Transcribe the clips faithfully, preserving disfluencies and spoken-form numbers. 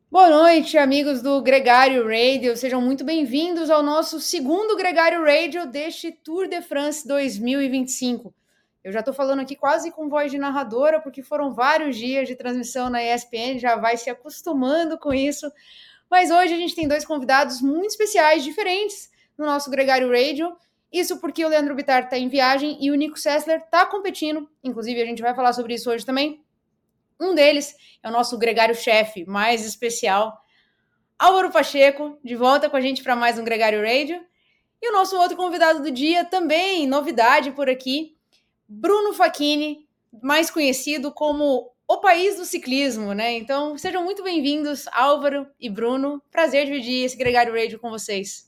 Boa noite, amigos do Gregário Radio. Sejam muito bem-vindos ao nosso segundo Gregário Radio deste Tour de France dois mil e vinte e cinco. Eu já estou falando aqui quase com voz de narradora, porque foram vários dias de transmissão na E S P N, já vai se acostumando com isso. Mas hoje a gente tem dois convidados muito especiais, diferentes, no nosso Gregário Radio. Isso porque o Leandro Bittar está em viagem e o Nico Sessler está competindo. Inclusive, a gente vai falar sobre isso hoje também. Um deles é o nosso gregário-chefe mais especial, Álvaro Pacheco, de volta com a gente para mais um Gregário Radio. E o nosso outro convidado do dia, também novidade por aqui, Bruno Facchini, mais conhecido como o país do ciclismo, né? Então, sejam muito bem-vindos, Álvaro e Bruno. Prazer dividir esse Gregário Radio com vocês.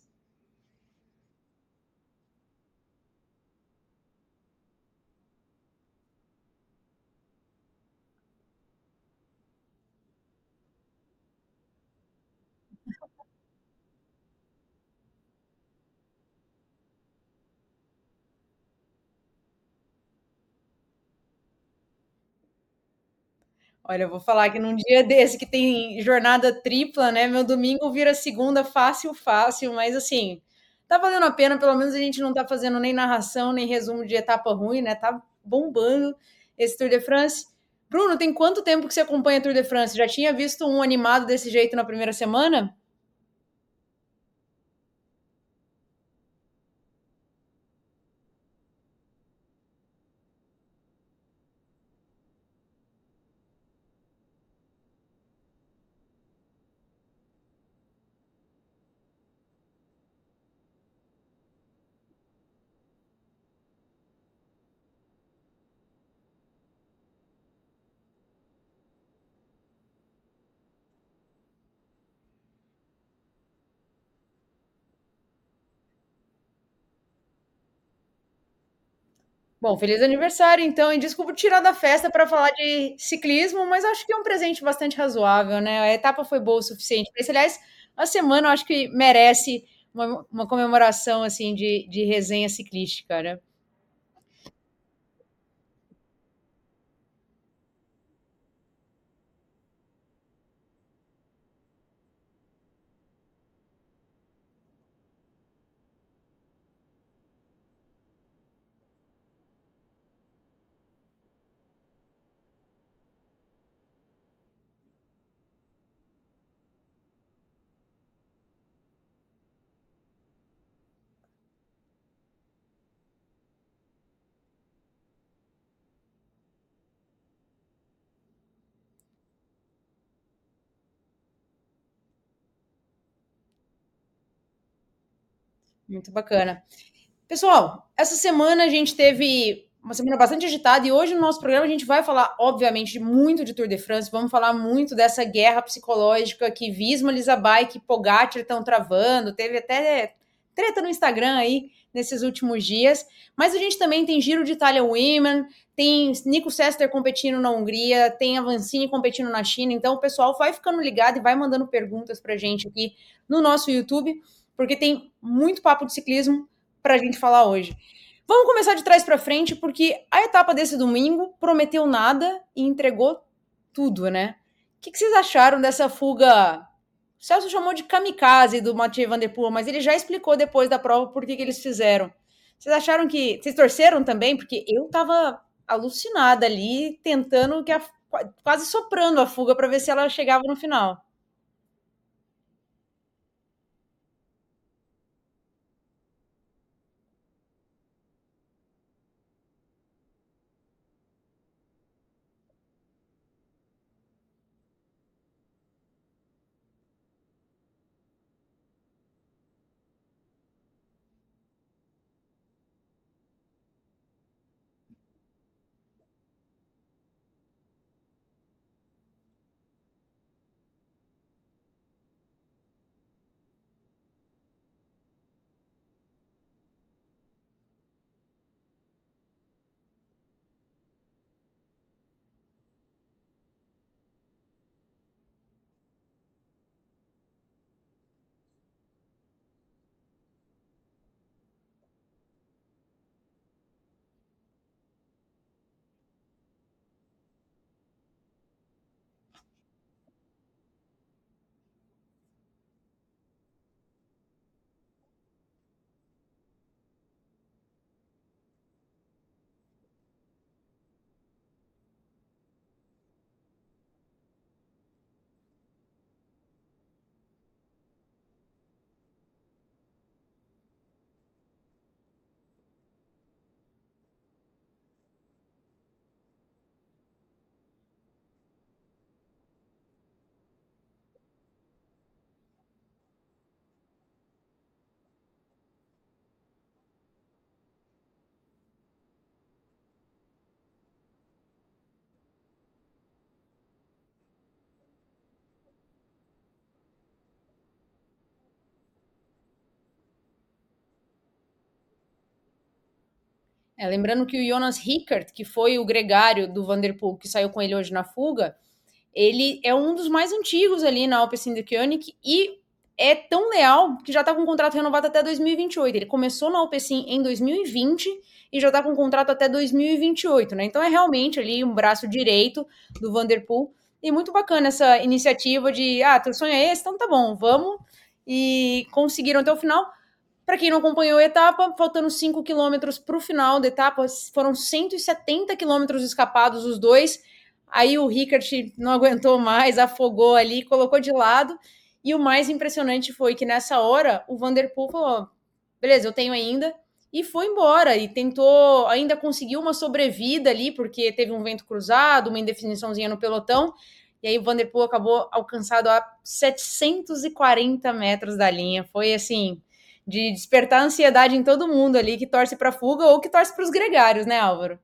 Olha, eu vou falar que num dia desse que tem jornada tripla, né? Meu domingo vira segunda fácil, fácil, mas assim, tá valendo a pena, pelo menos a gente não tá fazendo nem narração, nem resumo de etapa ruim, né? Tá bombando esse Tour de France. Bruno, tem quanto tempo que você acompanha o Tour de France? Já tinha visto um animado desse jeito na primeira semana? Bom, feliz aniversário, então, e desculpa tirar da festa para falar de ciclismo, mas acho que é um presente bastante razoável, né? A etapa foi boa o suficiente para isso. Aliás, a semana eu acho que merece uma, uma comemoração assim de, de resenha ciclística, né? Muito bacana. Pessoal, essa semana a gente teve uma semana bastante agitada e hoje no nosso programa a gente vai falar, obviamente, muito de Tour de France, vamos falar muito dessa guerra psicológica que Visma, Bike e Pogacar estão travando, teve até treta no Instagram aí nesses últimos dias, mas a gente também tem Giro de Itália Women, tem Nico Sester competindo na Hungria, tem a Vancini competindo na China, então o pessoal vai ficando ligado e vai mandando perguntas pra gente aqui no nosso YouTube, porque tem muito papo de ciclismo para a gente falar hoje. Vamos começar de trás para frente, porque a etapa desse domingo prometeu nada e entregou tudo, né? O que, que vocês acharam dessa fuga? O Celso chamou de kamikaze do Mathieu Van Der Poel, mas ele já explicou depois da prova por que, que eles fizeram. Vocês acharam que. Vocês torceram também? Porque eu tava alucinada ali, tentando que a... quase soprando a fuga para ver se ela chegava no final. É, lembrando que o Jonas Rickert, que foi o gregário do Van der Poel, que saiu com ele hoje na fuga, ele é um dos mais antigos ali na Alpecin-Deceuninck e é tão leal que já está com um contrato renovado até dois mil e vinte e oito. Ele começou na Alpecin em dois mil e vinte e já está com um contrato até dois mil e vinte e oito, né? Então é realmente ali um braço direito do Van der Poel. E muito bacana essa iniciativa de, ah, teu sonho é esse? Então tá bom, vamos. E conseguiram até o final. Para quem não acompanhou a etapa, faltando cinco quilômetros para o final da etapa, foram cento e setenta quilômetros escapados os dois. Aí o Rickert não aguentou mais, afogou ali, colocou de lado. E o mais impressionante foi que nessa hora o Van der Poel falou: beleza, eu tenho ainda. E foi embora e tentou, ainda conseguiu uma sobrevida ali, porque teve um vento cruzado, uma indefiniçãozinha no pelotão. E aí o Van der Poel acabou alcançado a setecentos e quarenta metros da linha. Foi assim, de despertar ansiedade em todo mundo ali que torce para a fuga ou que torce para os gregários, né, Álvaro?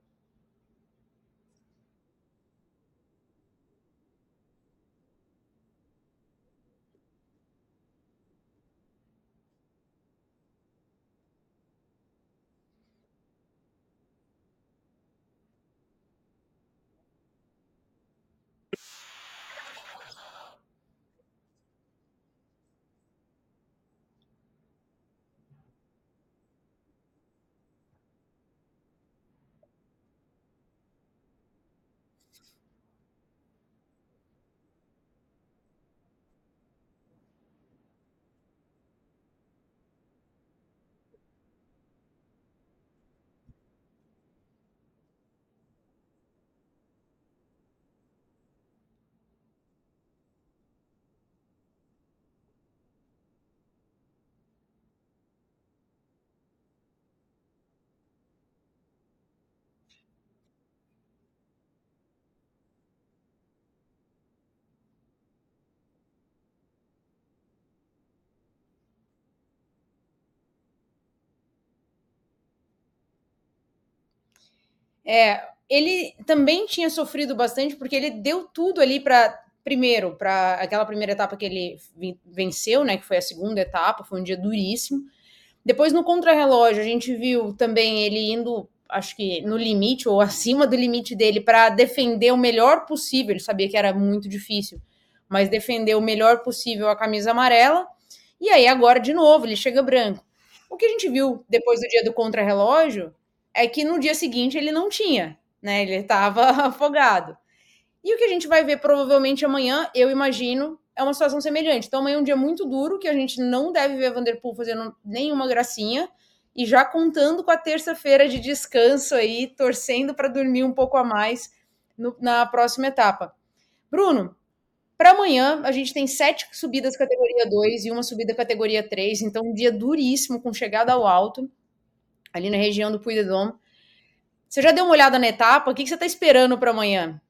É, ele também tinha sofrido bastante porque ele deu tudo ali para primeiro, para aquela primeira etapa que ele venceu, né, que foi a segunda etapa, foi um dia duríssimo. Depois no contrarrelógio a gente viu também ele indo, acho que no limite ou acima do limite dele para defender o melhor possível. Ele sabia que era muito difícil, mas defender o melhor possível a camisa amarela. E aí agora de novo ele chega branco. O que a gente viu depois do dia do contrarrelógio é que no dia seguinte ele não tinha, né? Ele estava afogado. E o que a gente vai ver provavelmente amanhã, eu imagino, é uma situação semelhante. Então amanhã é um dia muito duro, que a gente não deve ver Van der Poel fazendo nenhuma gracinha, e já contando com a terça-feira de descanso aí, torcendo para dormir um pouco a mais no, na próxima etapa. Bruno, para amanhã a gente tem sete subidas categoria dois e uma subida categoria três, então um dia duríssimo, com chegada ao alto, ali na região do Puy-de-Dôme. Você já deu uma olhada na etapa? O que você está esperando para amanhã?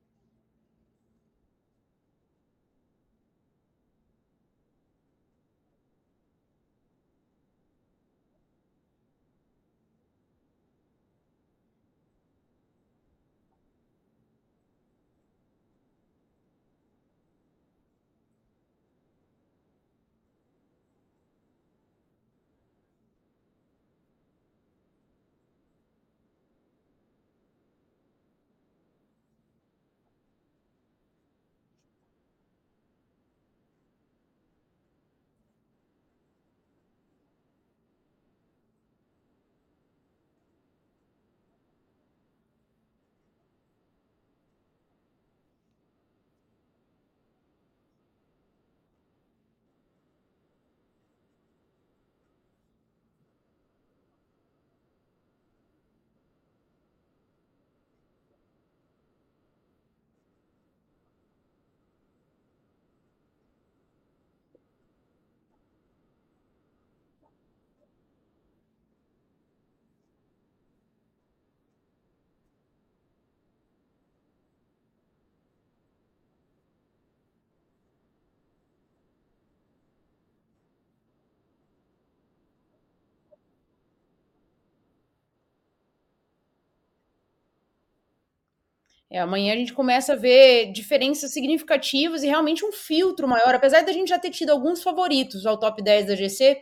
É, amanhã a gente começa a ver diferenças significativas e realmente um filtro maior. Apesar da gente já ter tido alguns favoritos ao top dez da G C,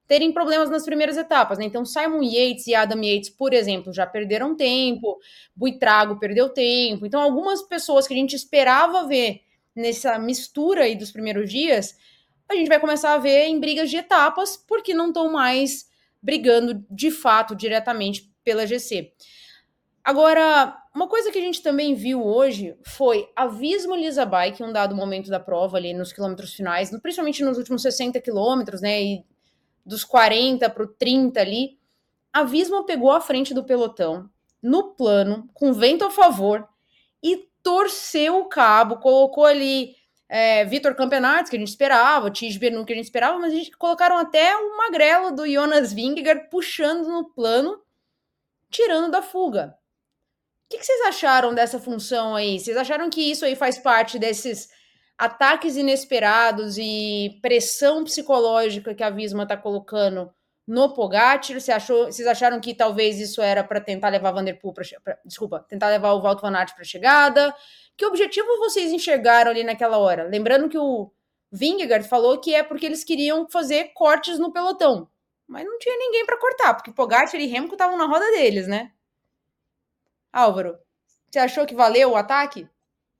terem problemas nas primeiras etapas, né? Então, Simon Yates e Adam Yates, por exemplo, já perderam tempo, Buitrago perdeu tempo. Então, algumas pessoas que a gente esperava ver nessa mistura aí dos primeiros dias, a gente vai começar a ver em brigas de etapas, porque não estão mais brigando de fato diretamente pela G C. Agora, uma coisa que a gente também viu hoje foi a Visma Lisabike, em um dado momento da prova ali nos quilômetros finais, principalmente nos últimos sessenta quilômetros, né, e dos quarenta para o trinta ali, a Visma pegou a frente do pelotão, no plano, com vento a favor, e torceu o cabo, colocou ali é, Vitor Campenaerts, que a gente esperava, Tige Benoit, que a gente esperava, mas a gente colocaram até o magrelo do Jonas Vingegaard puxando no plano, tirando da fuga. O que, que vocês acharam dessa função aí? Vocês acharam que isso aí faz parte desses ataques inesperados e pressão psicológica que a Visma está colocando no Pogacar? Você achou, vocês acharam que talvez isso era para tentar levar Van Der Poel para, desculpa, tentar levar o Wout van Aert para a chegada? Que objetivo vocês enxergaram ali naquela hora? Lembrando que o Vingegaard falou que é porque eles queriam fazer cortes no pelotão, mas não tinha ninguém para cortar, porque Pogacar e Remco estavam na roda deles, né? Álvaro, você achou que valeu o ataque?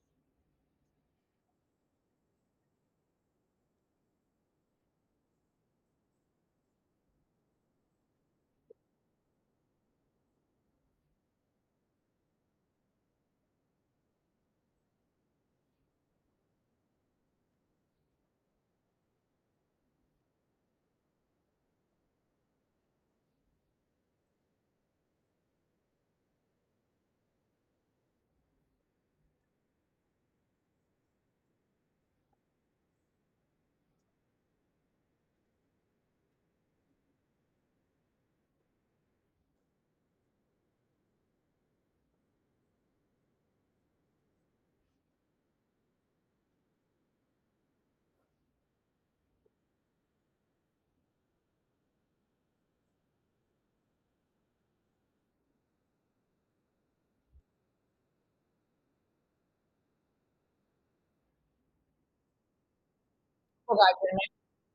Pogacar, né?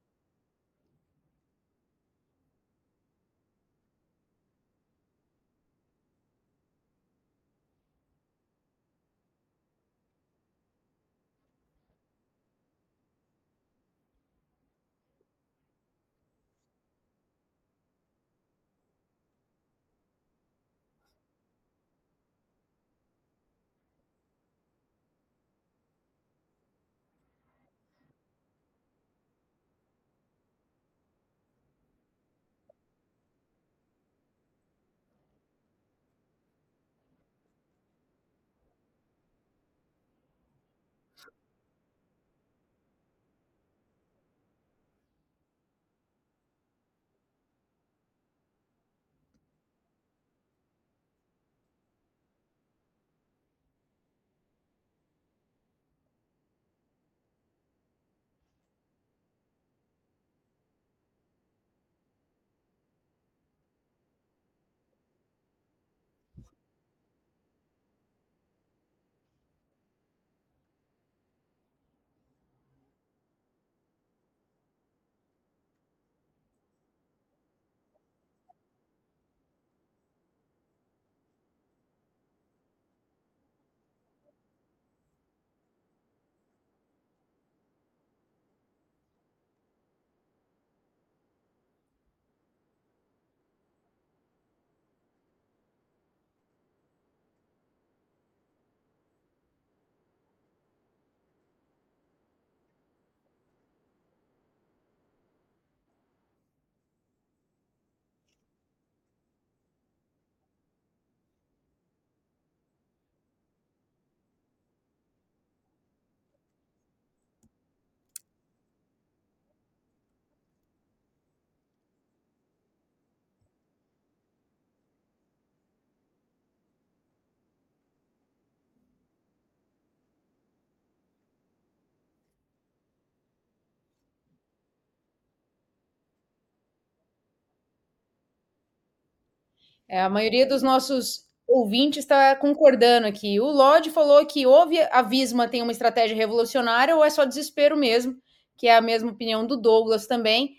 É, a maioria dos nossos ouvintes está concordando aqui. O Lodge falou que ou a Visma tem uma estratégia revolucionária ou é só desespero mesmo, que é a mesma opinião do Douglas também.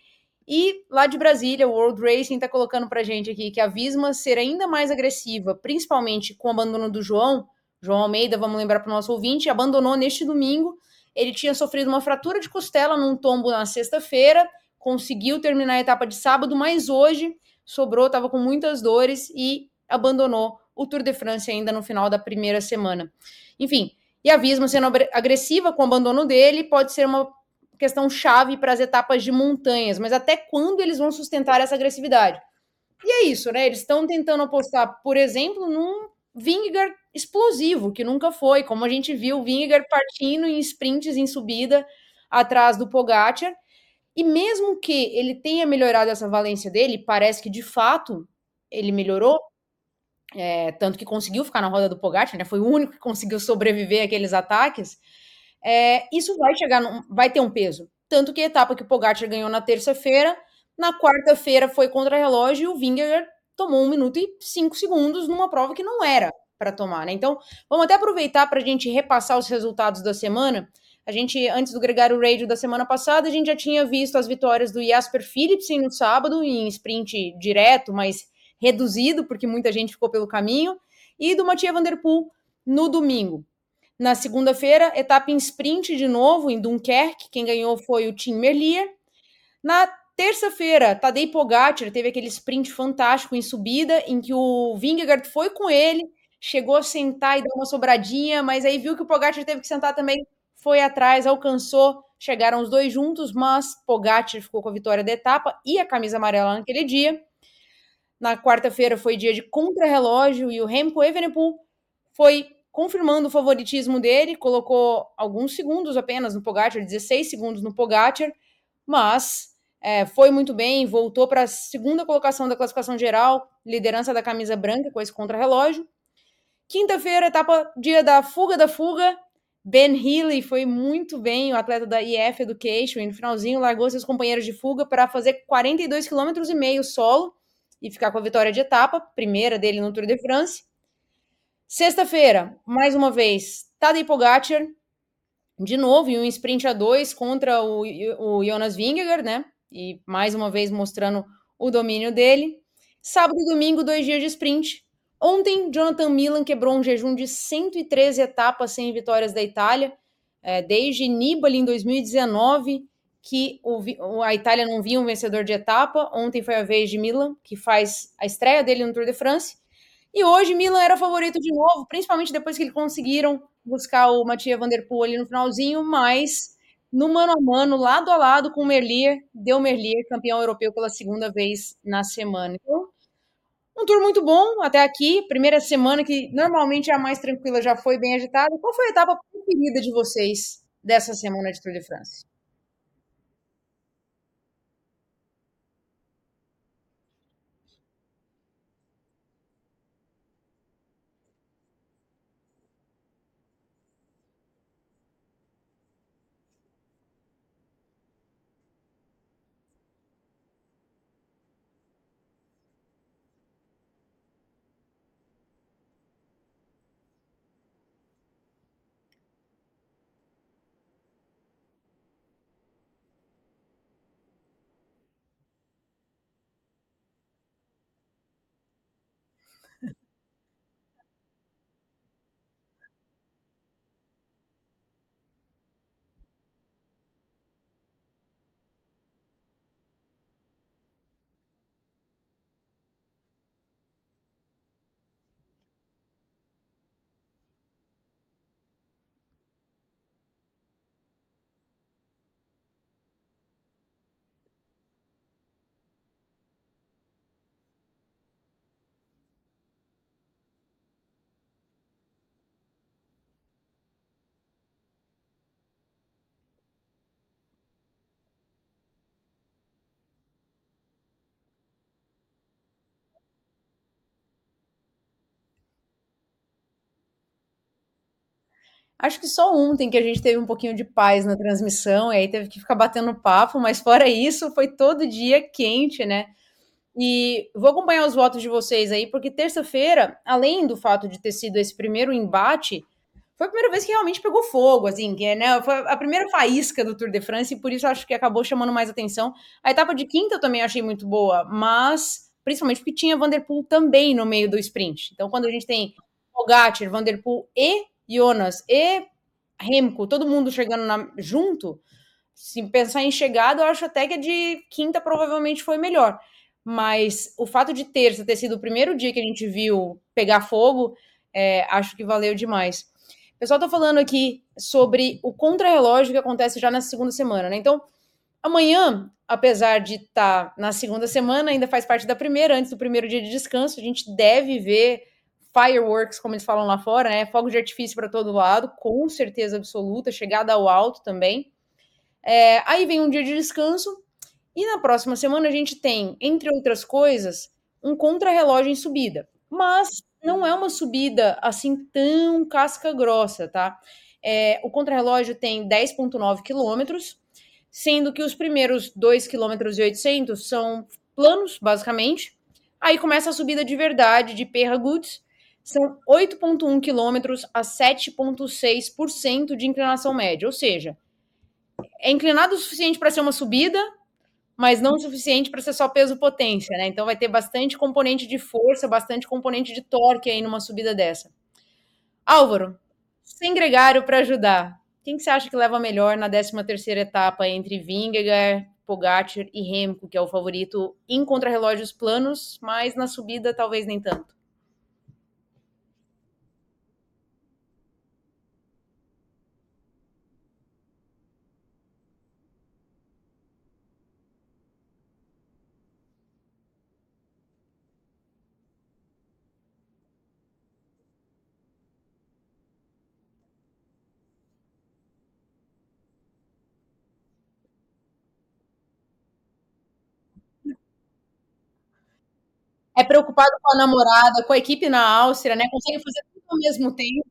E lá de Brasília, o World Racing está colocando para a gente aqui que a Visma ser ainda mais agressiva, principalmente com o abandono do João. João Almeida, vamos lembrar para o nosso ouvinte, abandonou neste domingo. Ele tinha sofrido uma fratura de costela num tombo na sexta-feira, conseguiu terminar a etapa de sábado, mas hoje sobrou, estava com muitas dores e abandonou o Tour de France ainda no final da primeira semana. Enfim, e a Visma sendo agressiva com o abandono dele pode ser uma questão chave para as etapas de montanhas, mas até quando eles vão sustentar essa agressividade? E é isso, né? Eles estão tentando apostar, por exemplo, num Vingegaard explosivo, que nunca foi, como a gente viu, o Vingegaard partindo em sprints em subida atrás do Pogacar, e mesmo que ele tenha melhorado essa valência dele, parece que de fato ele melhorou, é, tanto que conseguiu ficar na roda do Pogacar, né? Foi o único que conseguiu sobreviver àqueles ataques. É, isso vai chegar, num, vai ter um peso. Tanto que a etapa que o Pogacar ganhou na terça-feira, na quarta-feira foi contra-relógio e o Vingegaard tomou um minuto e cinco segundos numa prova que não era para tomar, né? Então, vamos até aproveitar para a gente repassar os resultados da semana. A gente, antes do Gregário Radio da semana passada, a gente já tinha visto as vitórias do Jasper Philipsen no sábado, em sprint direto, mas reduzido, porque muita gente ficou pelo caminho, e do Mathieu Van Der Poel no domingo. Na segunda-feira, etapa em sprint de novo, em Dunkerque, quem ganhou foi o Tim Merlier. Na terça-feira, Tadej Pogacar teve aquele sprint fantástico em subida, em que o Vingegaard foi com ele, chegou a sentar e dar uma sobradinha, mas aí viu que o Pogacar teve que sentar também, foi atrás, alcançou, chegaram os dois juntos, mas Pogacar ficou com a vitória da etapa e a camisa amarela naquele dia. Na quarta-feira foi dia de contrarrelógio e o Remco Evenepoel foi confirmando o favoritismo dele, colocou alguns segundos apenas no Pogacar, dezesseis segundos no Pogacar, mas é, foi muito bem, voltou para a segunda colocação da classificação geral, liderança da camisa branca com esse contrarrelógio. Quinta-feira, etapa, dia da fuga da fuga, Ben Healy foi muito bem, o atleta da I F Education, e no finalzinho largou seus companheiros de fuga para fazer quarenta e dois quilômetros e meio solo e ficar com a vitória de etapa, primeira dele no Tour de France. Sexta-feira, mais uma vez, Tadej Pogacar, de novo, em um sprint a dois contra o, o Jonas Vingegaard, né? E mais uma vez mostrando o domínio dele. Sábado e domingo, dois dias de sprint. Ontem, Jonathan Milan quebrou um jejum de cento e treze etapas sem vitórias da Itália, é, desde Nibali em dois mil e dezenove, que o, a Itália não via um vencedor de etapa. Ontem foi a vez de Milan, que faz a estreia dele no Tour de France. E hoje Milan era favorito de novo, principalmente depois que eles conseguiram buscar o Mathieu Van Der Poel ali no finalzinho, mas no mano a mano, lado a lado com o Merlier, deu Merlier campeão europeu pela segunda vez na semana. Então, um tour muito bom até aqui, primeira semana que normalmente é a mais tranquila, já foi bem agitada. Qual foi a etapa preferida de vocês dessa semana de Tour de France? Acho que só ontem que a gente teve um pouquinho de paz na transmissão, e aí teve que ficar batendo papo, mas fora isso, foi todo dia quente, né? E vou acompanhar os votos de vocês aí, porque terça-feira, além do fato de ter sido esse primeiro embate, foi a primeira vez que realmente pegou fogo, assim, que, né, foi a primeira faísca do Tour de France e por isso eu acho que acabou chamando mais atenção. A etapa de quinta eu também achei muito boa, mas principalmente porque tinha Van der Poel também no meio do sprint. Então, quando a gente tem Pogacar, Van der Poel e Jonas e Remco, todo mundo chegando na, junto, se pensar em chegada, eu acho até que a de quinta provavelmente foi melhor. Mas o fato de terça ter sido o primeiro dia que a gente viu pegar fogo, é, acho que valeu demais. O pessoal tá falando aqui sobre o contrarrelógio que acontece já na segunda semana, né? Então, amanhã, apesar de estar tá na segunda semana, ainda faz parte da primeira, antes do primeiro dia de descanso, a gente deve ver fireworks, como eles falam lá fora, né? Fogos de artifício para todo lado, com certeza absoluta, chegada ao alto também. É, aí vem um dia de descanso, e na próxima semana a gente tem, entre outras coisas, um contrarrelógio em subida. Mas não é uma subida assim tão casca grossa, tá? É, o contrarrelógio tem dez vírgula nove quilômetros, sendo que os primeiros dois vírgula oitocentos km são planos, basicamente. Aí começa a subida de verdade de Perraguts, são oito vírgula um quilômetros a sete vírgula seis por cento de inclinação média, ou seja, é inclinado o suficiente para ser uma subida, mas não o suficiente para ser só peso-potência, né? Então vai ter bastante componente de força, bastante componente de torque aí numa subida dessa. Álvaro, sem gregário para ajudar, quem que você acha que leva melhor na décima terceira etapa entre Vingegaard, Pogacar e Remco, que é o favorito em contrarrelógios planos, mas na subida talvez nem tanto? É preocupado com a namorada, com a equipe na Áustria, né? Consegue fazer tudo ao mesmo tempo.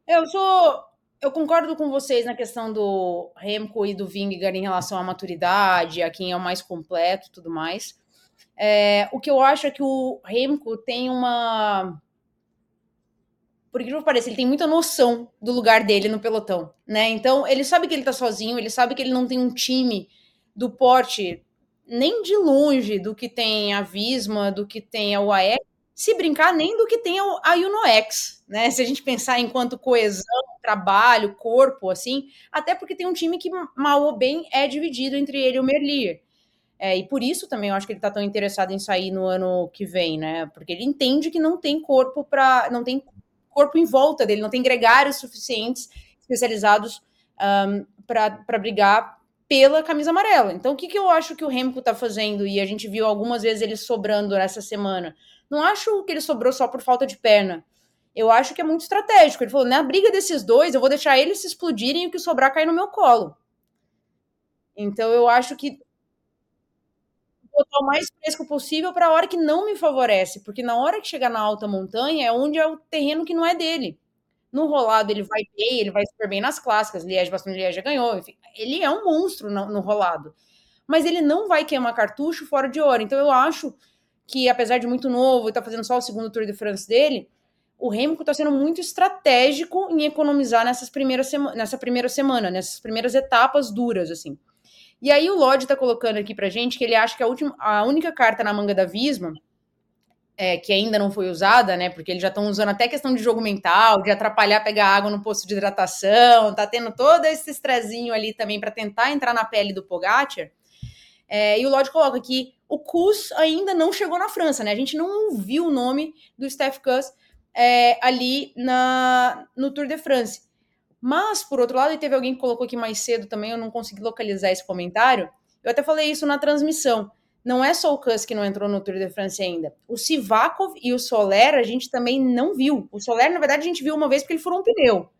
Eu sou eu concordo com vocês na questão do Remco e do Vingegaard em relação à maturidade, a quem é o mais completo e tudo mais. É, o que eu acho é que o Remco tem uma. Por que pareça, ele tem muita noção do lugar dele no pelotão, né? Então, ele sabe que ele tá sozinho, ele sabe que ele não tem um time do porte nem de longe do que tem a Visma, do que tem a U A E, se brincar, nem do que tem a UNOX, né? Se a gente pensar enquanto coesão, trabalho, corpo, assim, até porque tem um time que, mal ou bem, é dividido entre ele e o Merlier. É, e por isso também eu acho que ele tá tão interessado em sair no ano que vem, né? Porque ele entende que não tem corpo para, não tem corpo em volta dele, não tem gregários suficientes especializados um, para brigar pela camisa amarela. Então, o que, que eu acho que o Remco tá fazendo? E a gente viu algumas vezes ele sobrando nessa semana. Não acho que ele sobrou só por falta de perna. Eu acho que é muito estratégico. Ele falou: na briga desses dois, eu vou deixar eles se explodirem e o que sobrar cair no meu colo. Então, eu acho que botar o mais fresco possível para a hora que não me favorece, porque na hora que chegar na alta montanha é onde é o terreno que não é dele. No rolado ele vai bem, ele vai super bem nas clássicas, Liège, Bastogne Liège já ganhou, enfim, ele é um monstro no, no rolado. Mas ele não vai queimar cartucho fora de hora. Então eu acho que, apesar de muito novo e tá fazendo só o segundo Tour de France dele, o Remco está sendo muito estratégico em economizar nessas primeiras sema nessa primeira semana, nessas primeiras etapas duras, assim. E aí o Lodge tá colocando aqui pra gente que ele acha que a, última, a única carta na manga da Visma, é, que ainda não foi usada, né? Porque eles já estão usando até questão de jogo mental, de atrapalhar pegar água no posto de hidratação, tá tendo todo esse estrezinho ali também para tentar entrar na pele do Pogacar. É, e o Lodge coloca que o Kuss ainda não chegou na França, né? A gente não ouviu o nome do Steph Kuss é, ali na, no Tour de France. Mas, por outro lado, e teve alguém que colocou aqui mais cedo também, eu não consegui localizar esse comentário. Eu até falei isso na transmissão. Não é só o Kuss que não entrou no Tour de France ainda. O Sivakov e o Soler a gente também não viu. O Soler, na verdade, a gente viu uma vez porque ele furou um pneu.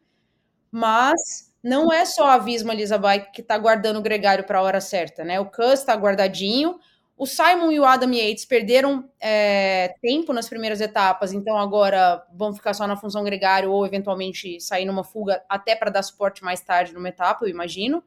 Mas não é só a Visma Elizabeth que está guardando o gregário para a hora certa, né? O Kuss está guardadinho. O Simon e o Adam Yates perderam é, tempo nas primeiras etapas, então agora vão ficar só na função gregário ou eventualmente sair numa fuga até para dar suporte mais tarde numa etapa, eu imagino.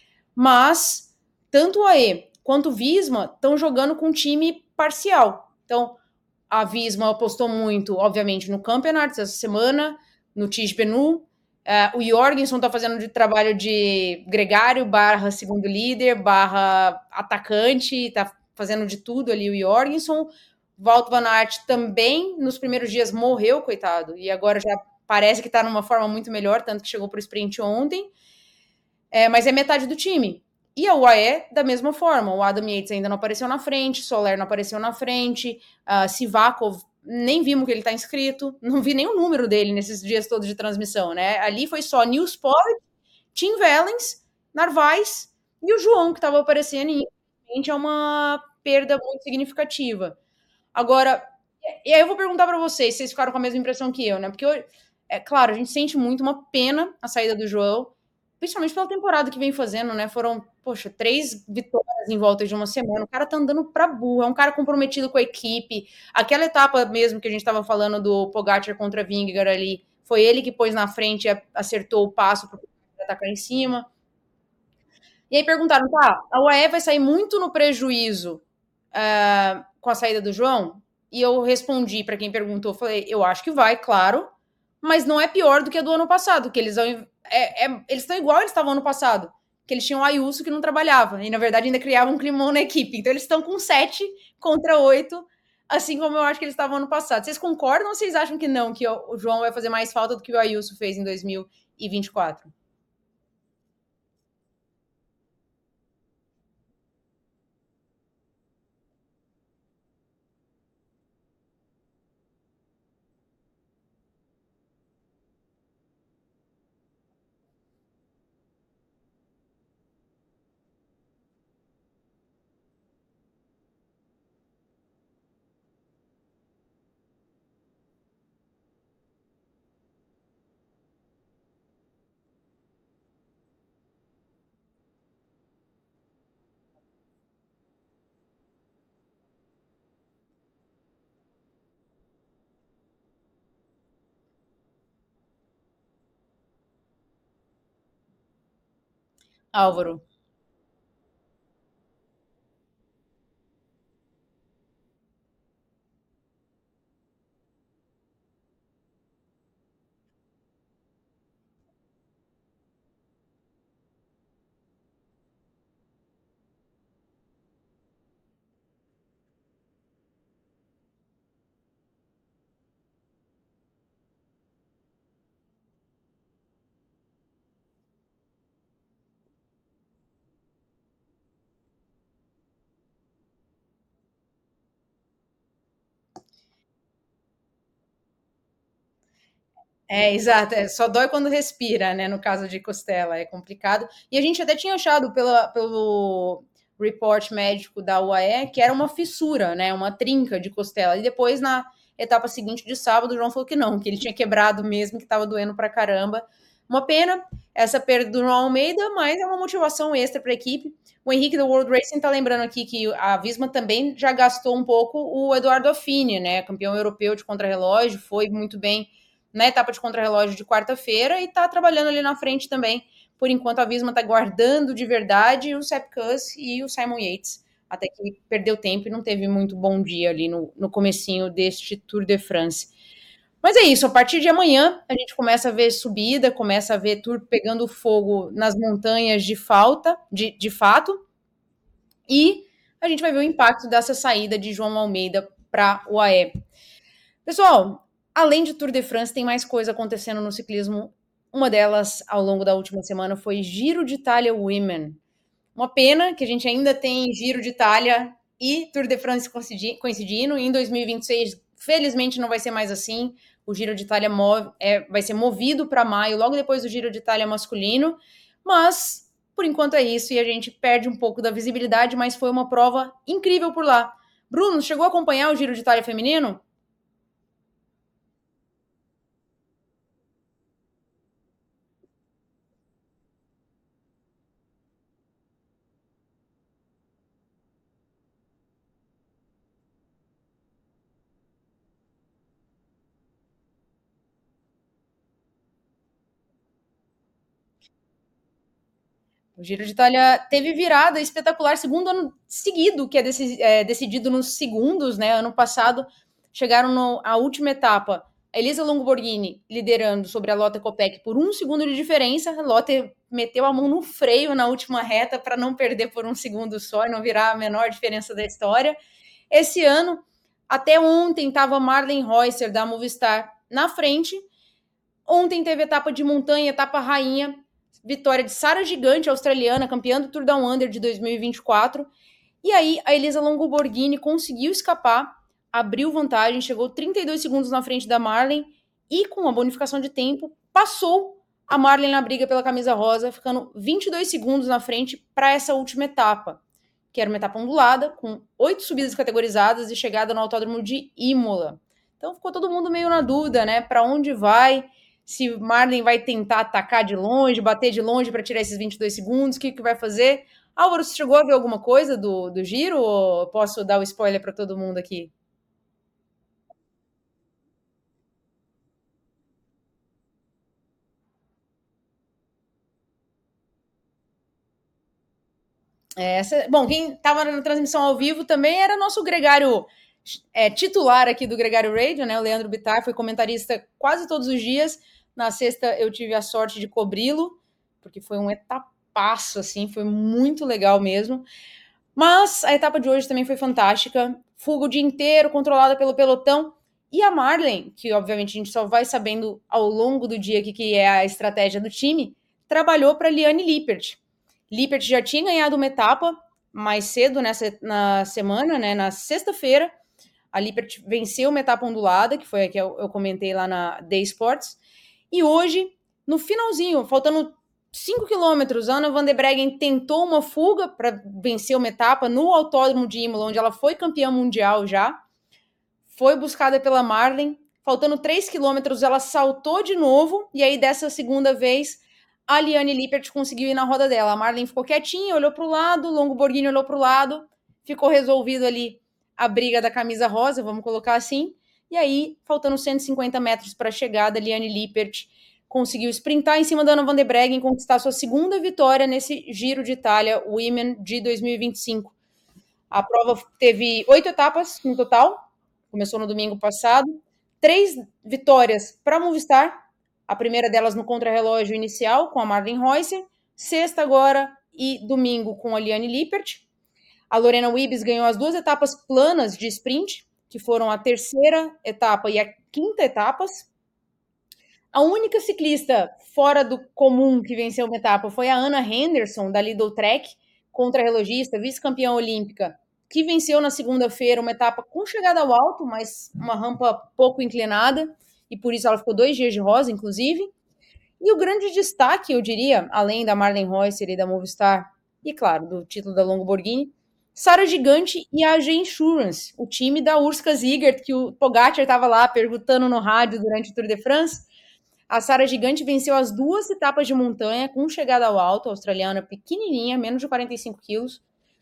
Mas tanto o A E quanto o Visma estão jogando com time parcial. Então a Visma apostou muito, obviamente, no Campeonato essa semana, no Tige Benu. Uh, o Jorgensen está fazendo de trabalho de gregário, barra segundo líder, barra atacante, está fazendo de tudo ali o Jorgensen. Walt Van Aert também, nos primeiros dias, morreu, coitado, e agora já parece que está numa forma muito melhor, tanto que chegou para o sprint ontem. É, mas é metade do time. E a U A E, da mesma forma. O Adam Yates ainda não apareceu na frente, Soler não apareceu na frente, uh, Sivakov, nem vimos que ele está inscrito, não vi nem o número dele nesses dias todos de transmissão, né? Ali foi só Nils Pollitt, Tim Wellens, Narvaez e o João, que estava aparecendo, e infelizmente é uma perda muito significativa. Agora, e aí eu vou perguntar para vocês, vocês ficaram com a mesma impressão que eu, né? Porque, eu, é claro, a gente sente muito uma pena a saída do João, principalmente pela temporada que vem fazendo, né? Foram, poxa, três vitórias em volta de uma semana. O cara tá andando pra burro, é um cara comprometido com a equipe. Aquela etapa mesmo que a gente tava falando do Pogacar contra Vingegaard ali, foi ele que pôs na frente e acertou o passo para atacar em cima. E aí perguntaram, tá, a U A E vai sair muito no prejuízo uh, com a saída do João? E eu respondi para quem perguntou, falei, eu acho que vai, claro, mas não é pior do que a do ano passado, que eles, é, é, eles estão igual eles estavam ano passado, que eles tinham o Ayuso que não trabalhava, e na verdade ainda criavam um climão na equipe, então eles estão com sete contra oito, assim como eu acho que eles estavam ano passado. Vocês concordam ou vocês acham que não, que o João vai fazer mais falta do que o Ayuso fez em dois mil e vinte e quatro? Álvaro. É, exato, é, só dói quando respira, né? No caso de costela, é complicado. E a gente até tinha achado pela, pelo report médico da U A E que era uma fissura, né? Uma trinca de costela. E depois, na etapa seguinte de sábado, o João falou que não, que ele tinha quebrado mesmo, que estava doendo pra caramba. Uma pena essa perda do João Almeida, mas é uma motivação extra para a equipe. O Henrique do World Racing está lembrando aqui que a Visma também já gastou um pouco o Eduardo Affini, né? Campeão europeu de contrarrelógio, foi muito bem na etapa de contrarrelógio de quarta-feira e tá trabalhando ali na frente também. Por enquanto, a Visma tá guardando de verdade o Sepp Kuss e o Simon Yates, até que perdeu tempo e não teve muito bom dia ali no, no comecinho deste Tour de France. Mas é isso, a partir de amanhã a gente começa a ver subida, começa a ver Tour pegando fogo nas montanhas de falta, de, de fato, e a gente vai ver o impacto dessa saída de João Almeida para o U A E. Pessoal, além de Tour de France, tem mais coisa acontecendo no ciclismo. Uma delas, ao longo da última semana, foi Giro de Itália Women. Uma pena que a gente ainda tem Giro de Itália e Tour de France coincidindo. Em dois mil e vinte e seis, felizmente, não vai ser mais assim. O Giro de Itália move, é, vai ser movido para maio, logo depois do Giro de Itália masculino. Mas, por enquanto, é isso. E a gente perde um pouco da visibilidade, mas foi uma prova incrível por lá. Bruno, chegou a acompanhar o Giro de Itália feminino? O Giro de Itália teve virada espetacular, segundo ano seguido, que é, deci é decidido nos segundos, né? Ano passado chegaram no, a última etapa. A Elisa Longoborghini liderando sobre a Lotte Kopeck por um segundo de diferença. A Lotte meteu a mão no freio na última reta para não perder por um segundo só e não virar a menor diferença da história. Esse ano, até ontem, estava Marlen Reusser da Movistar na frente. Ontem teve etapa de montanha, etapa rainha, vitória de Sara Gigante, australiana, campeã do Tour Down Under de dois mil e vinte e quatro. E aí a Elisa Longoborghini conseguiu escapar, abriu vantagem, chegou trinta e dois segundos na frente da Marlen e com a bonificação de tempo passou a Marlen na briga pela camisa rosa, ficando vinte e dois segundos na frente para essa última etapa, que era uma etapa ondulada, com oito subidas categorizadas e chegada no autódromo de Imola. Então ficou todo mundo meio na dúvida, né? Para onde vai? Se Marlen vai tentar atacar de longe, bater de longe para tirar esses vinte e dois segundos, o que, que vai fazer? Álvaro, você chegou a ver alguma coisa do, do giro ou posso dar o spoiler para todo mundo aqui? É, essa, bom, quem estava na transmissão ao vivo também era nosso gregário é, titular aqui do Gregário Radio, né? O Leandro Bittar foi comentarista quase todos os dias. Na sexta eu tive a sorte de cobri-lo, porque foi um etapaço, assim, foi muito legal mesmo. Mas a etapa de hoje também foi fantástica. Fuga o dia inteiro, controlada pelo pelotão. E a Marlen, que obviamente a gente só vai sabendo ao longo do dia o que, que é a estratégia do time, trabalhou para Liane Lippert. Lippert já tinha ganhado uma etapa mais cedo nessa na semana, né, na sexta-feira. A Lippert venceu uma etapa ondulada, que foi a que eu, eu comentei lá na Day Sports. E hoje, no finalzinho, faltando cinco quilômetros, Ana van der Breggen tentou uma fuga para vencer uma etapa no Autódromo de Imola, onde ela foi campeã mundial já. Foi buscada pela Marlen. Faltando três quilômetros, ela saltou de novo. E aí, dessa segunda vez, a Liane Lippert conseguiu ir na roda dela. A Marlen ficou quietinha, olhou para o lado, o Longoborghini olhou para o lado. Ficou resolvido ali a briga da camisa rosa, vamos colocar assim. E aí, faltando cento e cinquenta metros para a chegada, a Liane Lippert conseguiu sprintar em cima da Ana van der Breggen e conquistar sua segunda vitória nesse Giro de Itália Women de dois mil e vinte e cinco. A prova teve oito etapas no total, começou no domingo passado, três vitórias para a Movistar, a primeira delas no contrarrelógio inicial com a Marlen Reusser, sexta agora e domingo com a Liane Lippert. A Lorena Wibbes ganhou as duas etapas planas de sprint, que foram a terceira etapa e a quinta etapas. A única ciclista fora do comum que venceu uma etapa foi a Anna Henderson, da Lidl Trek, contrarrelogista, vice-campeã olímpica, que venceu na segunda-feira uma etapa com chegada ao alto, mas uma rampa pouco inclinada, e por isso ela ficou dois dias de rosa, inclusive. E o grande destaque, eu diria, além da Marlen Reusser e da Movistar, e claro, do título da Longo Borghini, Sara Gigante e a A G Insurance, o time da Urska Ziegert, que o Pogacar estava lá perguntando no rádio durante o Tour de France. A Sara Gigante venceu as duas etapas de montanha com chegada ao alto, a australiana pequenininha, menos de quarenta e cinco quilos.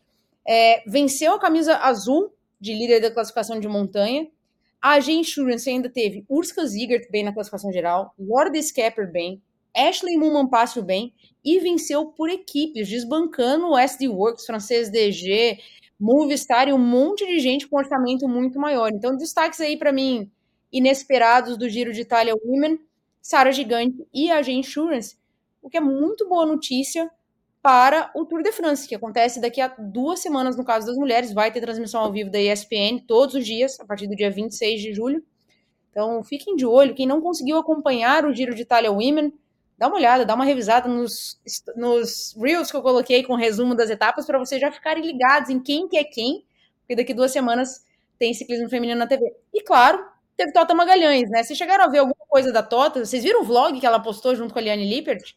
É, venceu a camisa azul de líder da classificação de montanha. A A G Insurance ainda teve Urska Ziegert bem na classificação geral, Lorde Skepper bem, Ashley Moolman-Passo bem, e venceu por equipes, desbancando o S D Works, Francês D G, Movistar e um monte de gente com orçamento muito maior. Então, destaques aí para mim, inesperados do Giro de Itália Women, Sara Gigante e a A G Insurance, o que é muito boa notícia para o Tour de France, que acontece daqui a duas semanas no caso das mulheres, vai ter transmissão ao vivo da E S P N todos os dias, a partir do dia vinte e seis de julho. Então, fiquem de olho, quem não conseguiu acompanhar o Giro de Itália Women, dá uma olhada, dá uma revisada nos, nos Reels que eu coloquei com resumo das etapas, para vocês já ficarem ligados em quem que é quem, porque daqui a duas semanas tem ciclismo feminino na T V. E claro, teve Tota Magalhães, né? Vocês chegaram a ver alguma coisa da Tota? Vocês viram o vlog que ela postou junto com a Liane Lippert?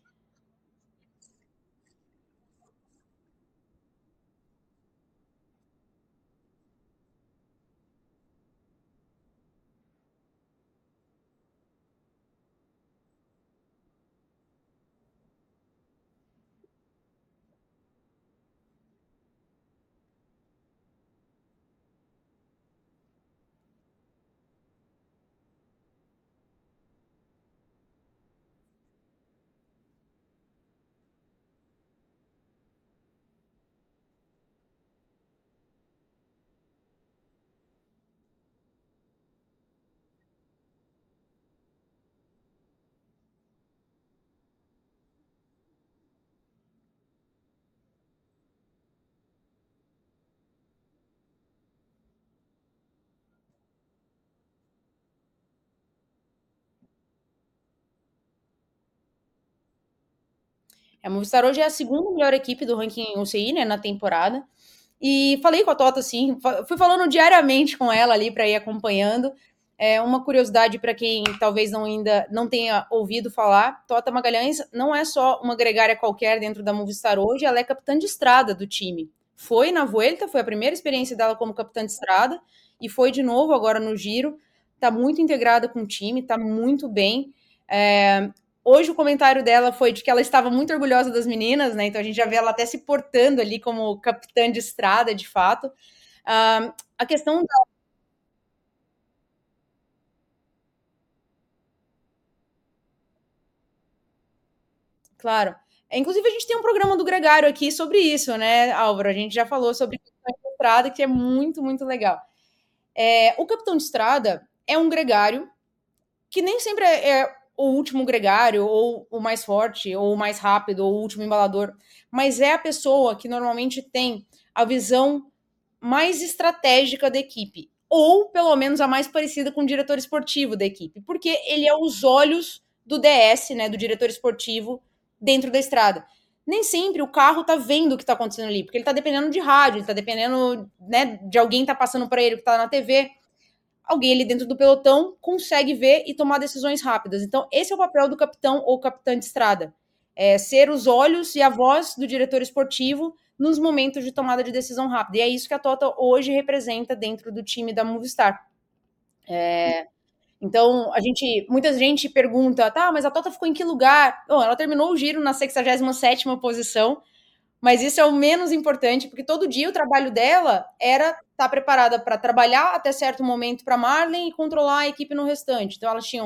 A Movistar hoje é a segunda melhor equipe do ranking U C I, né, na temporada. E falei com a Tota, assim, fui falando diariamente com ela ali para ir acompanhando. É uma curiosidade para quem talvez não ainda não tenha ouvido falar, Tota Magalhães não é só uma gregária qualquer dentro da Movistar hoje, ela é capitã de estrada do time. Foi na Vuelta, foi a primeira experiência dela como capitã de estrada, e foi de novo agora no Giro. Tá muito integrada com o time, tá muito bem. É, hoje o comentário dela foi de que ela estava muito orgulhosa das meninas, né? Então a gente já vê ela até se portando ali como capitã de estrada, de fato. Uh, a questão da... Claro. É, inclusive, a gente tem um programa do Gregário aqui sobre isso, né, Álvaro? A gente já falou sobre capitão de estrada, que é muito, muito legal. É, o capitão de estrada é um gregário que nem sempre é, é o último gregário, ou o mais forte, ou o mais rápido, ou o último embalador, mas é a pessoa que normalmente tem a visão mais estratégica da equipe, ou pelo menos a mais parecida com o diretor esportivo da equipe, porque ele é os olhos do D S, né, do diretor esportivo, dentro da estrada. Nem sempre o carro tá vendo o que tá acontecendo ali, porque ele tá dependendo de rádio, ele tá dependendo, né, de alguém tá passando para ele que tá na T V. Alguém ali dentro do pelotão consegue ver e tomar decisões rápidas. Então, esse é o papel do capitão ou capitã de estrada. É ser os olhos e a voz do diretor esportivo nos momentos de tomada de decisão rápida. E é isso que a Tota hoje representa dentro do time da Movistar. É, então, a gente, muita gente pergunta, tá, mas a Tota ficou em que lugar? Bom, ela terminou o giro na sexagésima sétima posição, mas isso é o menos importante, porque todo dia o trabalho dela era estar tá preparada para trabalhar até certo momento para Marlen e controlar a equipe no restante. Então, elas tinham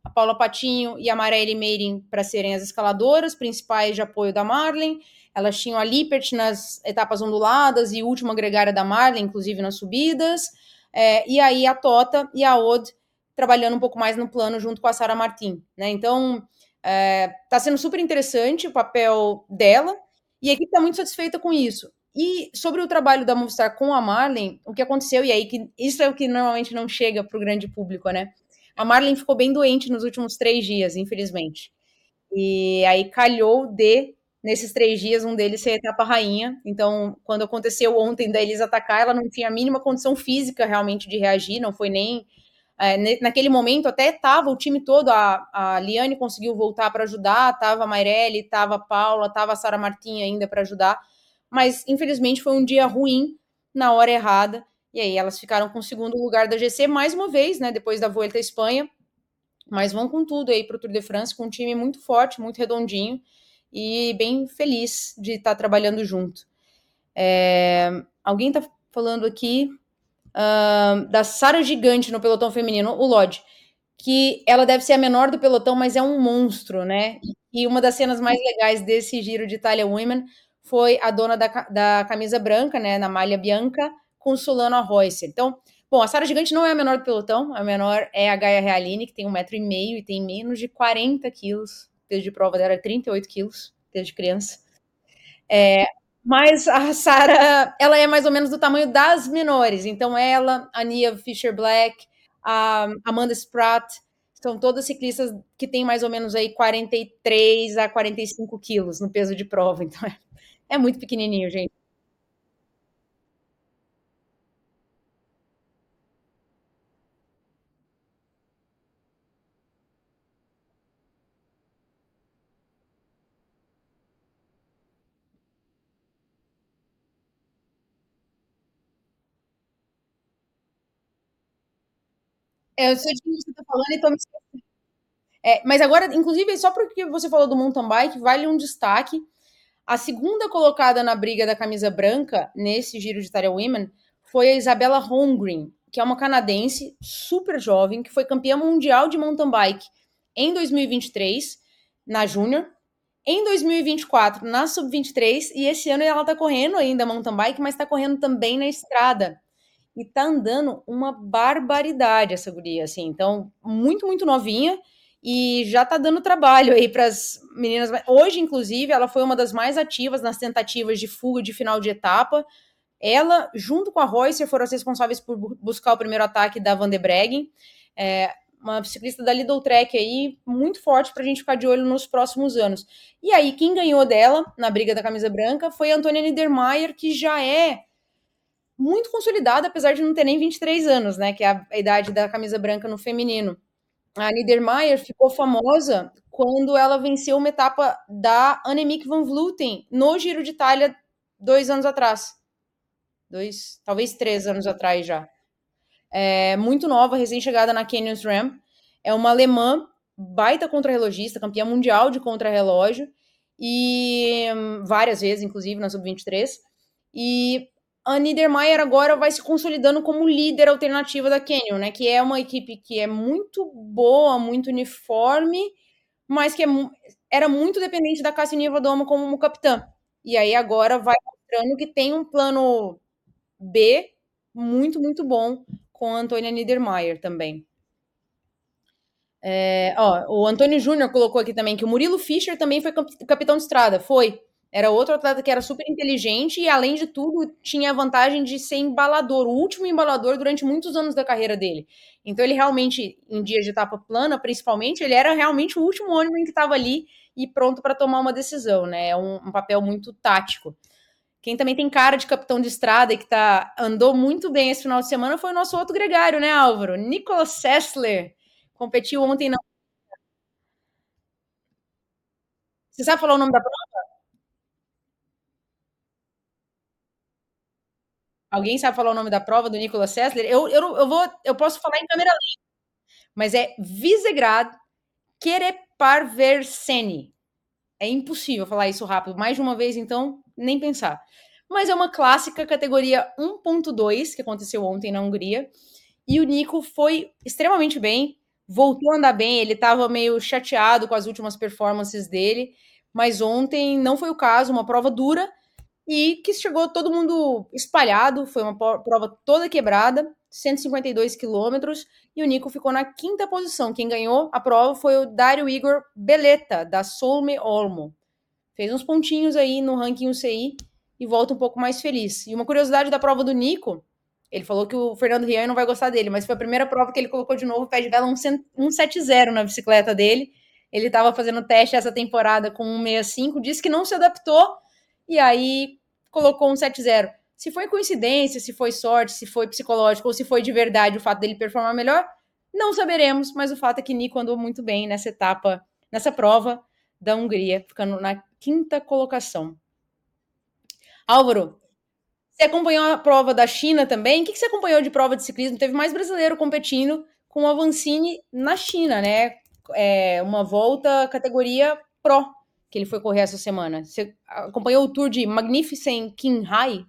a Paula Patinho e a Marelli Meiring para serem as escaladoras principais de apoio da Marlin. Elas tinham a Lippert nas etapas onduladas e última gregária da Marlin, inclusive nas subidas. É, e aí a Tota e a Ode trabalhando um pouco mais no plano junto com a Sara Martin, né? Então, é, tá sendo super interessante o papel dela e a equipe está muito satisfeita com isso. E sobre o trabalho da Movistar com a Marlin, o que aconteceu, e aí que isso é o que normalmente não chega para o grande público, né? A Marlin ficou bem doente nos últimos três dias, infelizmente. E aí calhou de, nesses três dias, um deles ser a etapa rainha. Então, quando aconteceu ontem da Elisa atacar, ela não tinha a mínima condição física realmente de reagir, não foi nem. É, naquele momento até estava o time todo, a, a Liane conseguiu voltar para ajudar, estava a Mairelli, estava a Paula, estava a Sara Martin ainda para ajudar, mas infelizmente foi um dia ruim na hora errada, e aí elas ficaram com o segundo lugar da G C mais uma vez, né, depois da Vuelta à Espanha, mas vão com tudo aí para o Tour de France, com um time muito forte, muito redondinho, e bem feliz de estar tá trabalhando junto. É, alguém está falando aqui uh, da Sara Gigante no pelotão feminino, o Lodge, que ela deve ser a menor do pelotão, mas é um monstro, né? E uma das cenas mais legais desse Giro de Itália Women foi a dona da, da camisa branca, né, na malha bianca, consolando a Royce. Então, bom, a Sara Gigante não é a menor do pelotão, a menor é a Gaia Realini, que tem um metro e meio e tem menos de quarenta quilos. O peso de prova dela é trinta e oito quilos, desde criança. É, mas a Sara, ela é mais ou menos do tamanho das menores. Então, ela, a Nia Fisher-Black, a Amanda Spratt, são todas ciclistas que têm mais ou menos aí quarenta e três a quarenta e cinco quilos no peso de prova. Então, é, é muito pequenininho, gente. É, eu sei de que você está falando e estou me esquecendo. É, mas agora, inclusive, só porque você falou do mountain bike, vale um destaque. A segunda colocada na briga da camisa branca, nesse Giro de Itália Women, foi a Isabella Holmgren, que é uma canadense super jovem, que foi campeã mundial de mountain bike em dois mil e vinte e três, na Júnior, em dois mil e vinte e quatro, na Sub vinte e três, e esse ano ela tá correndo ainda mountain bike, mas tá correndo também na estrada. E tá andando uma barbaridade essa guria, assim. Então, muito, muito novinha e já tá dando trabalho aí para as meninas. Hoje, inclusive, ela foi uma das mais ativas nas tentativas de fuga de final de etapa. Ela, junto com a Royce, foram as responsáveis por buscar o primeiro ataque da Van de Breggen. É, uma ciclista da Lidl Trek aí, muito forte para a gente ficar de olho nos próximos anos. E aí, quem ganhou dela na briga da camisa branca foi a Antônia Niedermayer, que já é muito consolidada, apesar de não ter nem vinte e três anos, né? Que é a, a idade da camisa branca no feminino. A Niedermayer ficou famosa quando ela venceu uma etapa da Annemiek van Vleuten no Giro de Itália dois anos atrás. Dois, talvez três anos atrás já. É muito nova, recém-chegada na Canyon Ram. É uma alemã, baita contrarrelogista, campeã mundial de contrarrelógio. E hum, várias vezes, inclusive, na Sub vinte e três. E a Niedermayer agora vai se consolidando como líder alternativa da Canyon, né? Que é uma equipe que é muito boa, muito uniforme, mas que é, era muito dependente da Cassia Niewiadoma como capitã. E aí agora vai mostrando que tem um plano B muito, muito bom com a Antônia Niedermayer também. É, ó, o Antônio Júnior colocou aqui também que o Murilo Fischer também foi capitão de estrada. Foi. Era outro atleta que era super inteligente e, além de tudo, tinha a vantagem de ser embalador, o último embalador durante muitos anos da carreira dele. Então, ele realmente, em dias de etapa plana, principalmente, ele era realmente o último homem que estava ali e pronto para tomar uma decisão, né? É um, um papel muito tático. Quem também tem cara de capitão de estrada e que tá, andou muito bem esse final de semana foi o nosso outro gregário, né, Álvaro? Nicolas Sessler. Competiu ontem na. Você sabe falar o nome da prova? Alguém sabe falar o nome da prova do Nicolas Sessler? Eu, eu, eu, vou, eu posso falar em câmera lenta, mas é Visegrad Kereparverseni. É impossível falar isso rápido. Mais de uma vez, então, nem pensar. Mas é uma clássica categoria um ponto dois, que aconteceu ontem na Hungria. E o Nico foi extremamente bem. voltou a andar bem, ele estava meio chateado com as últimas performances dele, mas ontem não foi o caso, uma prova dura e que chegou todo mundo espalhado, foi uma prova toda quebrada, cento e cinquenta e dois quilômetros, e o Nico ficou na quinta posição. Quem ganhou a prova foi o Dario Igor Beleta, da Solme Olmo. Fez uns pontinhos aí no ranking U C I e volta um pouco mais feliz. E uma curiosidade da prova do Nico, ele falou que o Fernando Rian não vai gostar dele, mas foi a primeira prova que ele colocou de novo o pé de vela um setenta na bicicleta dele. Ele estava fazendo teste essa temporada com um sessenta e cinco, disse que não se adaptou e aí colocou um setenta. Se foi coincidência, se foi sorte, se foi psicológico ou se foi de verdade o fato dele performar melhor, não saberemos, mas o fato é que Nico andou muito bem nessa etapa, nessa prova da Hungria, ficando na quinta colocação. Álvaro, você acompanhou a prova da China também? O que você acompanhou de prova de ciclismo? Teve mais brasileiro competindo com o Avancini na China, né? É uma volta categoria Pro que ele foi correr essa semana. Você acompanhou o tour de Magnificent Qinghai?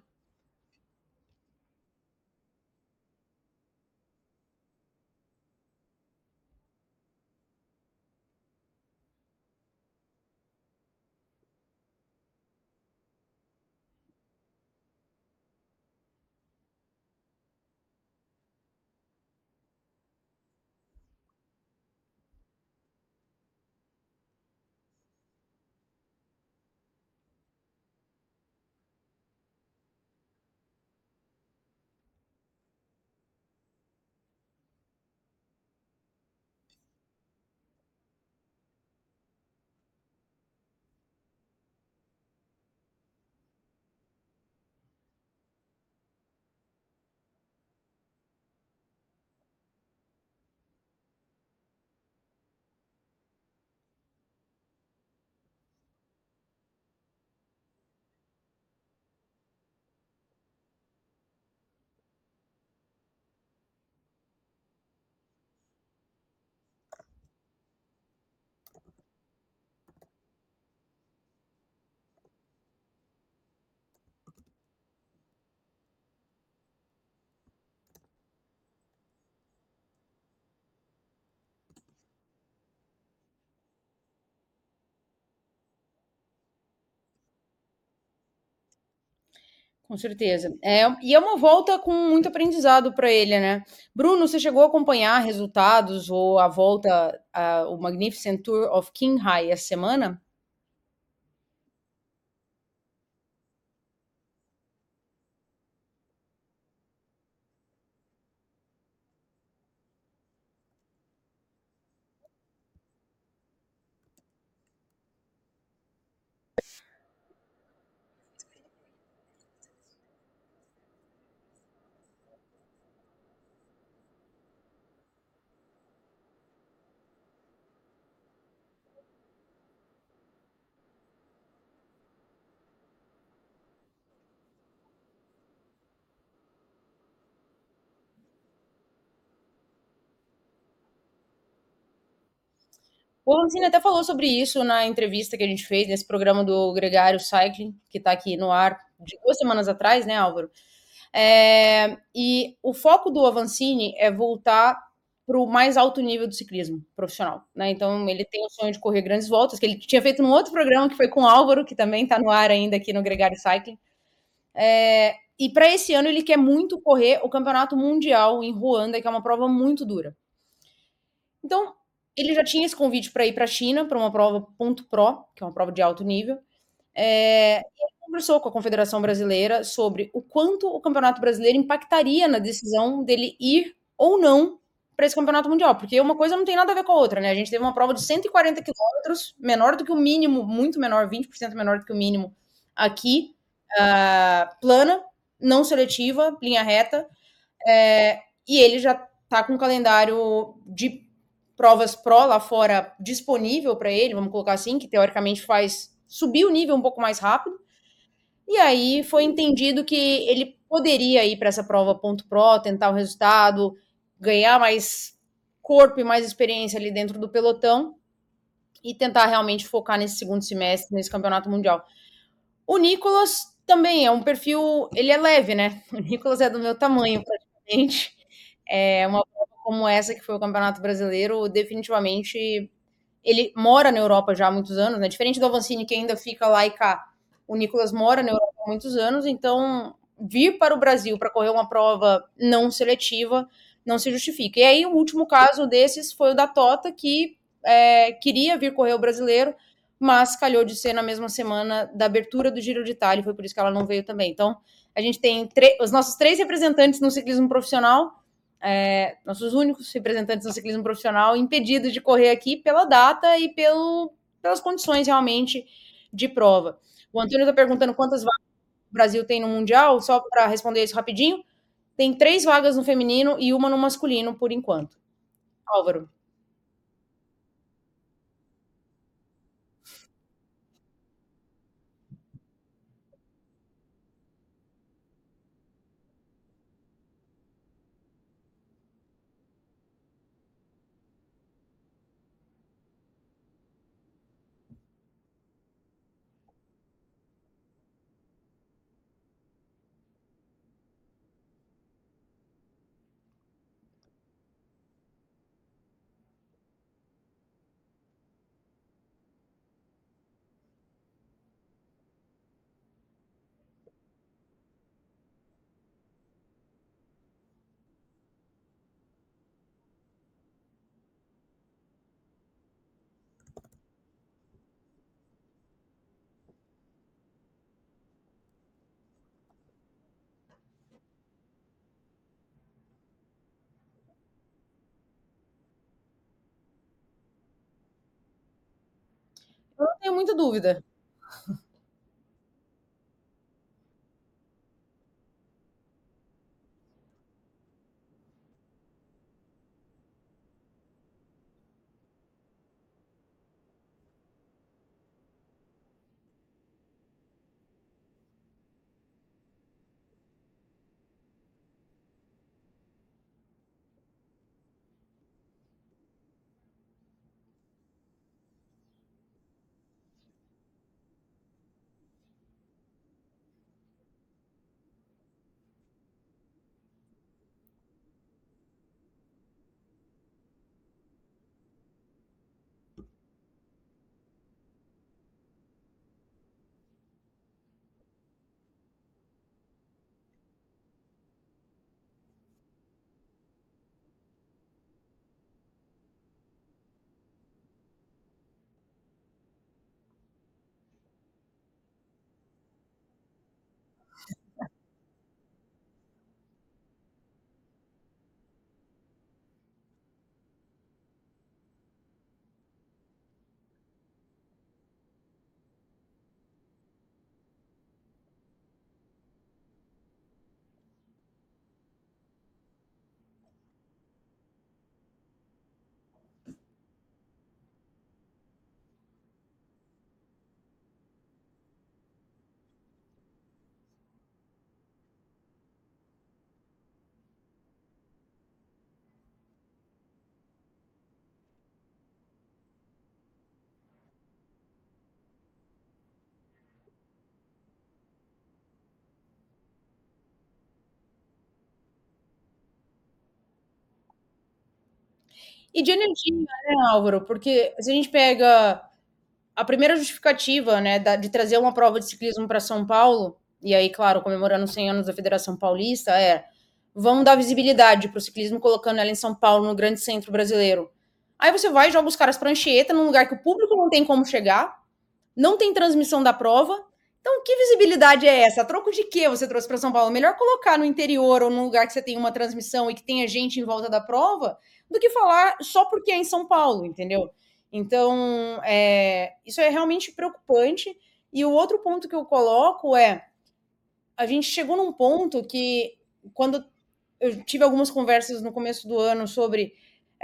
Com certeza. É, e é uma volta com muito aprendizado para ele, né? Bruno, você chegou a acompanhar resultados ou a volta, a, o Magnificent Tour of Qinghai essa semana? O Lancini até falou sobre isso na entrevista que a gente fez nesse programa do Gregário Cycling, que está aqui no ar de duas semanas atrás, né, Álvaro? É, e o foco do Avancini é voltar para o mais alto nível do ciclismo profissional, né? Então ele tem o sonho de correr grandes voltas, que ele tinha feito num outro programa que foi com o Álvaro, que também está no ar ainda aqui no Gregário Cycling. É, e para esse ano ele quer muito correr o Campeonato Mundial em Ruanda, que é uma prova muito dura. Então, ele já tinha esse convite para ir para a China, para uma prova ponto pro, que é uma prova de alto nível. É, e ele conversou com a Confederação Brasileira sobre o quanto o Campeonato Brasileiro impactaria na decisão dele ir ou não para esse Campeonato Mundial, porque uma coisa não tem nada a ver com a outra, né? A gente teve uma prova de cento e quarenta quilômetros, menor do que o mínimo, muito menor, vinte por cento menor do que o mínimo aqui, uh, plana, não seletiva, linha reta, é, e ele já está com um calendário de provas pró lá fora disponível para ele, vamos colocar assim, que teoricamente faz subir o nível um pouco mais rápido. E aí foi entendido que ele poderia ir para essa prova ponto pro, tentar o resultado, ganhar mais corpo e mais experiência ali dentro do pelotão e tentar realmente focar nesse segundo semestre, nesse campeonato mundial. O Nicolas também é um perfil, ele é leve, né? O Nicolas é do meu tamanho praticamente. É uma como essa que foi o Campeonato Brasileiro, definitivamente ele mora na Europa já há muitos anos, né? Diferente do Avancini, que ainda fica lá e cá. O Nicolas mora na Europa há muitos anos, então vir para o Brasil para correr uma prova não seletiva não se justifica. E aí, o último caso desses foi o da Tota, que é, queria vir correr o brasileiro, mas calhou de ser na mesma semana da abertura do Giro de Itália, foi por isso que ela não veio também. Então, a gente tem os nossos três representantes no ciclismo profissional, é, nossos únicos representantes no ciclismo profissional, impedidos de correr aqui pela data e pelo, pelas condições realmente de prova. O Antônio está perguntando quantas vagas o Brasil tem no Mundial, só para responder isso rapidinho. Tem três vagas no feminino e uma no masculino, por enquanto. Álvaro. Eu não tenho muita dúvida. E de energia, né, Álvaro? Porque se a gente pega a primeira justificativa, né, da, de trazer uma prova de ciclismo para São Paulo, e aí, claro, comemorando os cem anos da Federação Paulista, é vamos dar visibilidade para o ciclismo colocando ela em São Paulo, no grande centro brasileiro. Aí você vai e joga os caras prancheta num lugar que o público não tem como chegar, não tem transmissão da prova. Então, que visibilidade é essa? A troco de que você trouxe para São Paulo? Melhor colocar no interior ou num lugar que você tem uma transmissão e que tenha gente em volta da prova, do que falar só porque é em São Paulo, entendeu? Então, é, isso é realmente preocupante. E o outro ponto que eu coloco é: a gente chegou num ponto que, quando eu tive algumas conversas no começo do ano sobre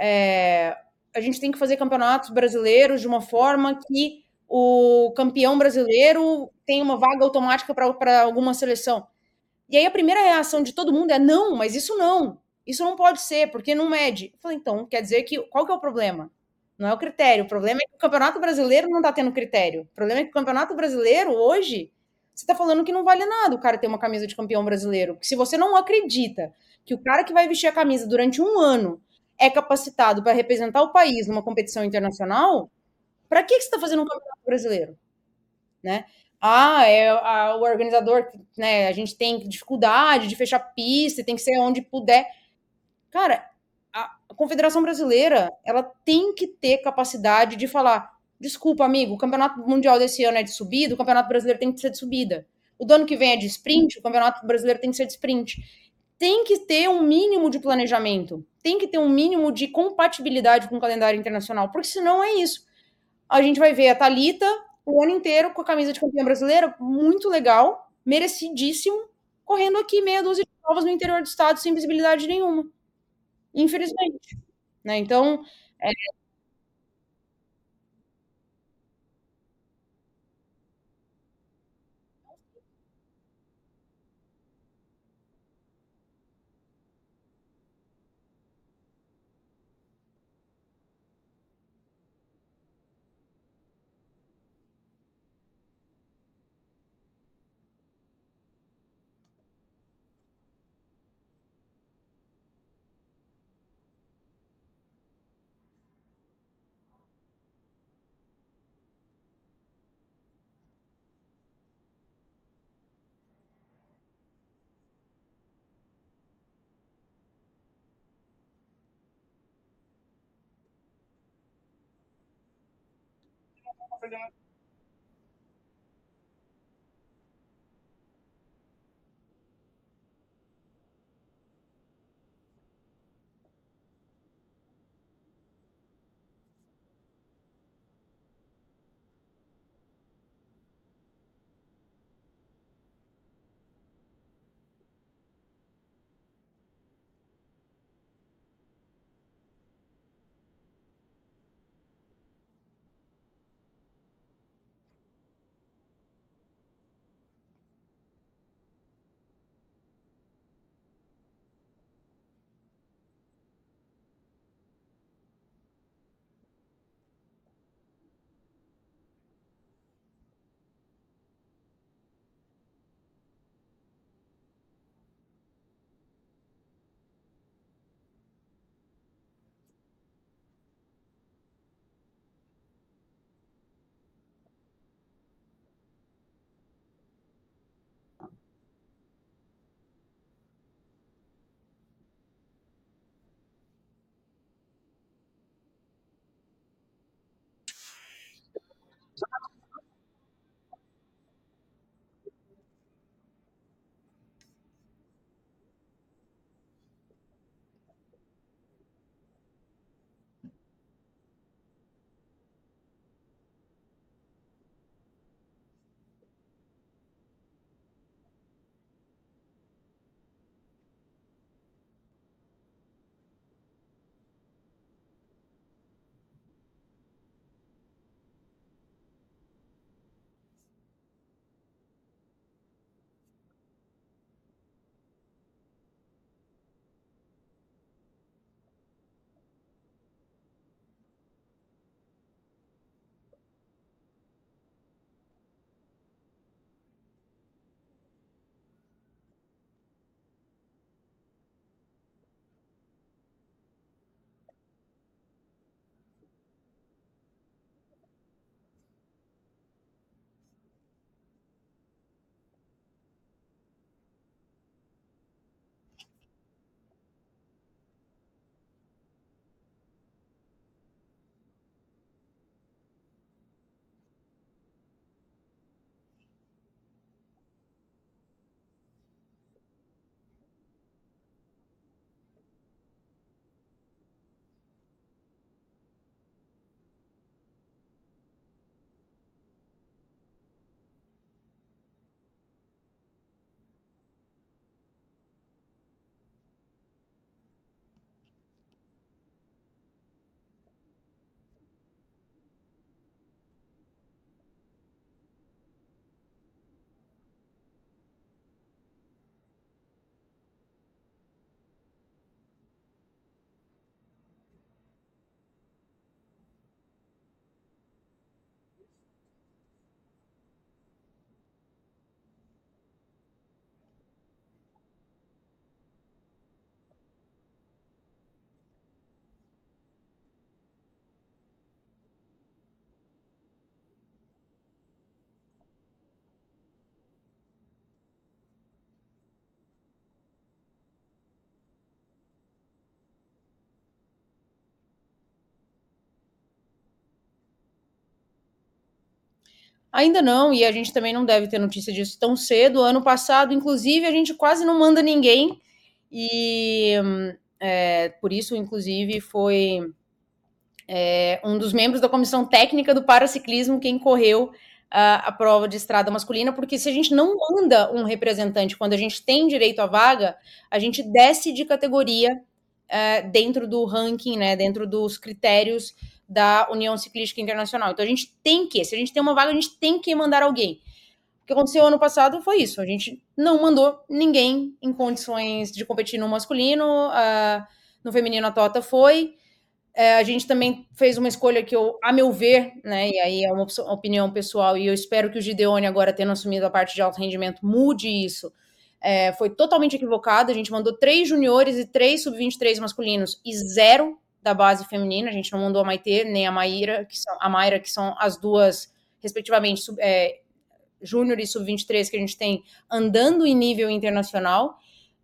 é, a gente tem que fazer campeonatos brasileiros de uma forma que o campeão brasileiro tem uma vaga automática para alguma seleção. E aí a primeira reação de todo mundo é: não, mas isso não. Isso não pode ser, porque não mede. Eu falei: então, quer dizer que qual que é o problema? Não é o critério. O problema é que o Campeonato Brasileiro não está tendo critério. O problema é que o Campeonato Brasileiro, hoje, você está falando que não vale nada o cara ter uma camisa de campeão brasileiro. Porque se você não acredita que o cara que vai vestir a camisa durante um ano é capacitado para representar o país numa competição internacional, para que, que você está fazendo um campeonato brasileiro? Né? Ah, é a, o organizador, né? A gente tem dificuldade de fechar pista, tem que ser onde puder. Cara, a, a Confederação Brasileira, ela tem que ter capacidade de falar: desculpa, amigo, o Campeonato Mundial desse ano é de subida, o Campeonato Brasileiro tem que ser de subida. O do ano que vem é de sprint, o Campeonato Brasileiro tem que ser de sprint. Tem que ter um mínimo de planejamento, tem que ter um mínimo de compatibilidade com o calendário internacional, porque senão é isso. A gente vai ver a Thalita o ano inteiro com a camisa de campeã brasileira, muito legal, merecidíssimo, correndo aqui meia dúzia de provas no interior do estado sem visibilidade nenhuma, infelizmente. Né? Então, é, Ainda não, e a gente também não deve ter notícia disso tão cedo. Ano passado, inclusive, a gente quase não manda ninguém, e é, por isso, inclusive, foi é, um dos membros da comissão técnica do paraciclismo quem correu a, a prova de estrada masculina, porque se a gente não manda um representante quando a gente tem direito à vaga, a gente desce de categoria é, dentro do ranking, né, dentro dos critérios da União Ciclística Internacional. Então a gente tem que, se a gente tem uma vaga, a gente tem que mandar alguém. O que aconteceu ano passado foi isso, a gente não mandou ninguém em condições de competir no masculino, uh, no feminino a Tota foi, é, a gente também fez uma escolha que eu, a meu ver, né, e aí é uma opinião pessoal, e eu espero que o Gideone, agora tendo assumido a parte de alto rendimento, mude isso. É, foi totalmente equivocado. A gente mandou três juniores e três sub vinte e três masculinos e zero da base feminina. A gente não mandou a Maitê nem a Maíra, que são, a Mayra, que são as duas, respectivamente, sub, é, júnior e sub vinte e três que a gente tem andando em nível internacional.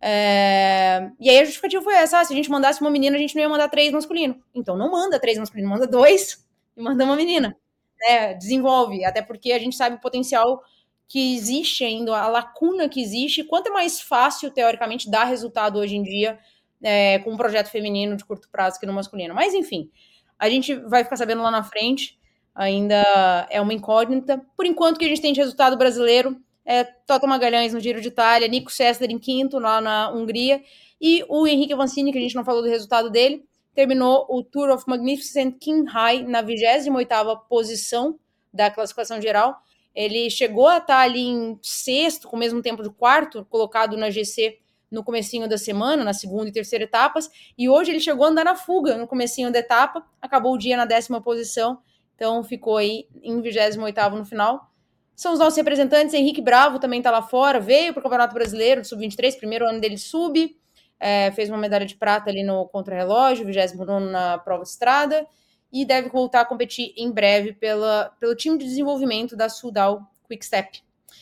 É... E aí a justificativa foi essa: ah, se a gente mandasse uma menina, a gente não ia mandar três masculino. Então não manda três masculino, manda dois e manda uma menina. É, desenvolve, até porque a gente sabe o potencial que existe ainda, a lacuna que existe, quanto é mais fácil, teoricamente, dar resultado hoje em dia é, com um projeto feminino de curto prazo que no masculino. Mas, enfim, a gente vai ficar sabendo lá na frente, ainda é uma incógnita. Por enquanto, o que a gente tem de resultado brasileiro é Toto Magalhães no Giro de Itália, Nico Sessler em quinto lá na Hungria, e o Henrique Avancini, que a gente não falou do resultado dele, terminou o Tour of Magnificent Qinghai na vigésima oitava posição da classificação geral. Ele chegou a estar ali em sexto, com o mesmo tempo de quarto, colocado na G C no comecinho da semana, na segunda e terceira etapas, e hoje ele chegou a andar na fuga no comecinho da etapa, acabou o dia na décima posição, então ficou aí em vigésimo oitavo no final. São os nossos representantes. Henrique Bravo também está lá fora, veio para o Campeonato Brasileiro de sub vinte e três, primeiro ano dele sub, é, fez uma medalha de prata ali no contrarrelógio, vigésimo nono na prova de estrada, e deve voltar a competir em breve pela, pelo time de desenvolvimento da Sudal Quickstep.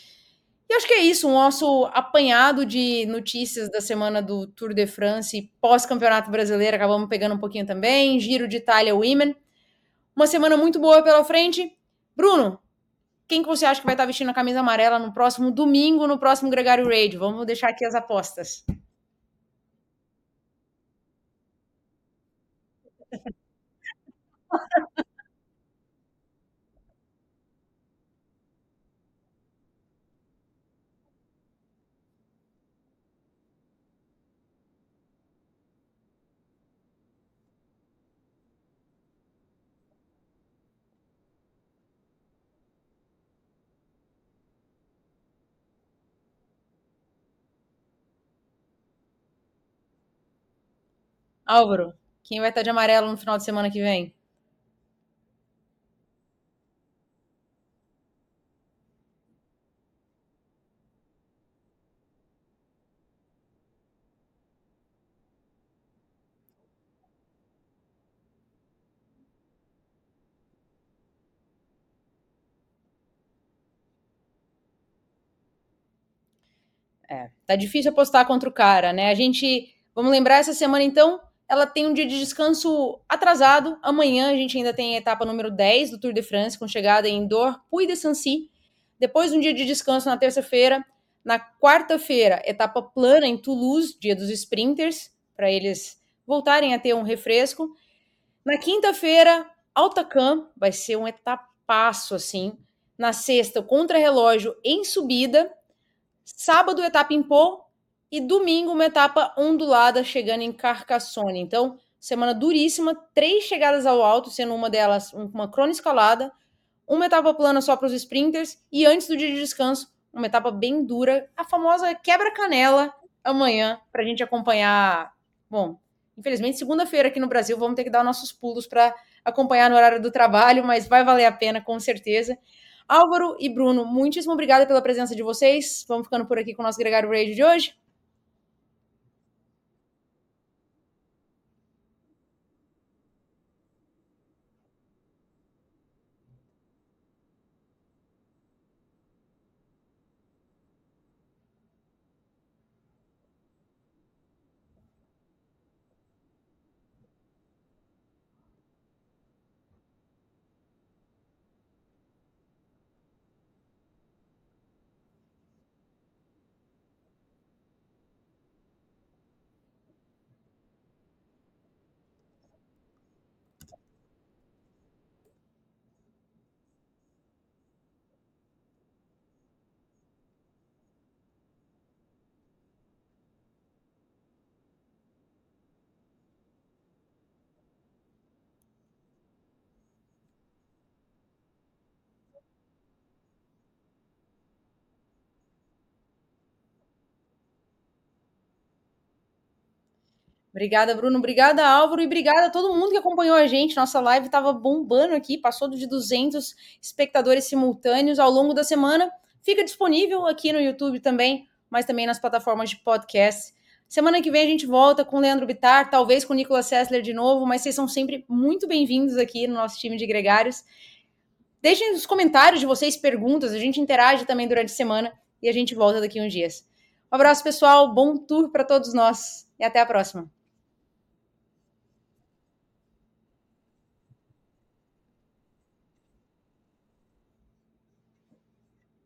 E acho que é isso, o nosso apanhado de notícias da semana do Tour de France, pós-campeonato brasileiro, acabamos pegando um pouquinho também, Giro de Itália Women. Uma semana muito boa pela frente. Bruno, quem que você acha que vai estar vestindo a camisa amarela no próximo domingo, no próximo Gregário Radio? Vamos deixar aqui as apostas. Álvaro, quem vai estar de amarelo no final de semana que vem? É, tá difícil apostar contra o cara, né? A gente, vamos lembrar, essa semana então, ela tem um dia de descanso atrasado. Amanhã a gente ainda tem a etapa número dez do Tour de France, com chegada em Dor, Puy de Sancy. Depois um dia de descanso na terça-feira. Na quarta-feira, etapa plana em Toulouse, dia dos sprinters, para eles voltarem a ter um refresco. Na quinta-feira, Altacam, vai ser um etapaço, assim. Na sexta, o contrarrelógio em subida. Sábado, etapa em Pau. E domingo, uma etapa ondulada chegando em Carcassonne. Então, semana duríssima. Três chegadas ao alto, sendo uma delas uma cronoescalada. Uma etapa plana só para os sprinters. E antes do dia de descanso, uma etapa bem dura. A famosa quebra-canela amanhã, para a gente acompanhar. Bom, infelizmente, segunda-feira aqui no Brasil, vamos ter que dar nossos pulos para acompanhar no horário do trabalho, mas vai valer a pena, com certeza. Álvaro e Bruno, muitíssimo obrigada pela presença de vocês. Vamos ficando por aqui com o nosso Gregário Radio de hoje. Obrigada, Bruno. Obrigada, Álvaro. E obrigada a todo mundo que acompanhou a gente. Nossa live estava bombando aqui, passou de duzentos espectadores simultâneos ao longo da semana. Fica disponível aqui no YouTube também, mas também nas plataformas de podcast. Semana que vem a gente volta com o Leandro Bittar, talvez com o Nicolas Sessler de novo, mas vocês são sempre muito bem-vindos aqui no nosso time de gregários. Deixem os comentários de vocês, perguntas, a gente interage também durante a semana e a gente volta daqui uns dias. Um abraço, pessoal, bom tour para todos nós e até a próxima.